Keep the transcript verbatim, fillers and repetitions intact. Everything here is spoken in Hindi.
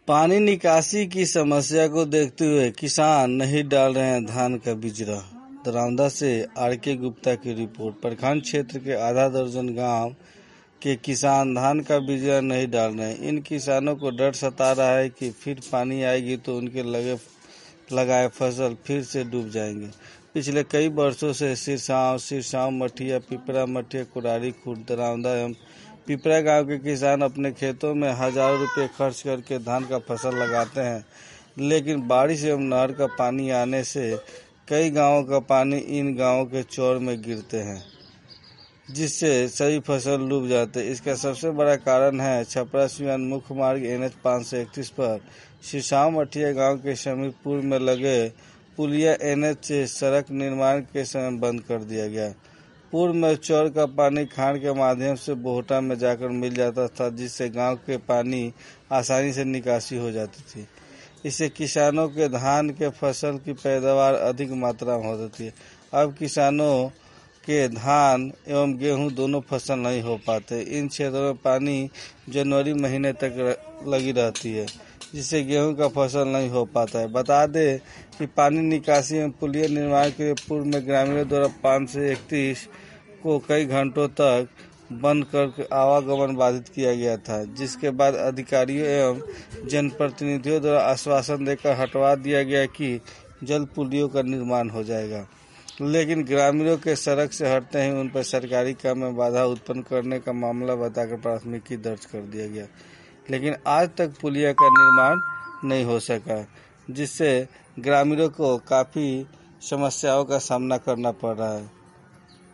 पानी निकासी की समस्या को देखते हुए किसान नहीं डाल रहे हैं धान का बिजरा। दरौंदा से आर के गुप्ता की रिपोर्ट। प्रखंड क्षेत्र के आधा दर्जन गांव के किसान धान का बिजरा नहीं डाल रहे हैं। इन किसानों को डर सता रहा है कि फिर पानी आएगी तो उनके लगे लगाए फसल फिर से डूब जाएंगे। पिछले कई वर्षों से सिरसांव सिरसांव मठिया पिपरा मठिया कुरारी खुर्द दरौंदा एवं पिपरा गांव के किसान अपने खेतों में हजारों रुपए खर्च करके धान का फसल लगाते हैं, लेकिन बारिश एवं नहर का पानी आने से कई गांवों का पानी इन गांवों के चौर में गिरते हैं, जिससे सभी फसल डूब जाते हैं। इसका सबसे बड़ा कारण है छपरा सिवान मुख्य मार्ग एन एच पाँच सौ इकतीस पर सिरसांव मठिया गांव के समीप पूर्व में लगे पुलिया एन एच से सड़क निर्माण के समय बंद कर दिया गया। पूर्व में चौर का पानी खान के माध्यम से बोहटा में जाकर मिल जाता था, जिससे गांव के पानी आसानी से निकासी हो जाती थी। इससे किसानों के धान के फसल की पैदावार अधिक मात्रा में होती थी। अब किसानों के धान एवं गेहूं दोनों फसल नहीं हो पाते। इन क्षेत्रों में पानी जनवरी महीने तक लगी रहती है, जिससे गेहूं का फसल नहीं हो पाता है। बता दें कि पानी निकासी एवं पुलिया निर्माण के पूर्व में ग्रामीणों द्वारा पाँच सौ इकतीस को कई घंटों तक बंद कर आवागमन बाधित किया गया था, जिसके बाद अधिकारियों एवं जनप्रतिनिधियों द्वारा आश्वासन देकर हटवा दिया गया कि जल्द पुलियों का निर्माण हो जाएगा। लेकिन ग्रामीणों के सड़क से हटते ही उन पर सरकारी काम में बाधा उत्पन्न करने का मामला बताकर प्राथमिकी दर्ज कर दिया गया, लेकिन आज तक पुलिया का निर्माण नहीं हो सका, जिससे ग्रामीणों को काफ़ी समस्याओं का सामना करना पड़ रहा है।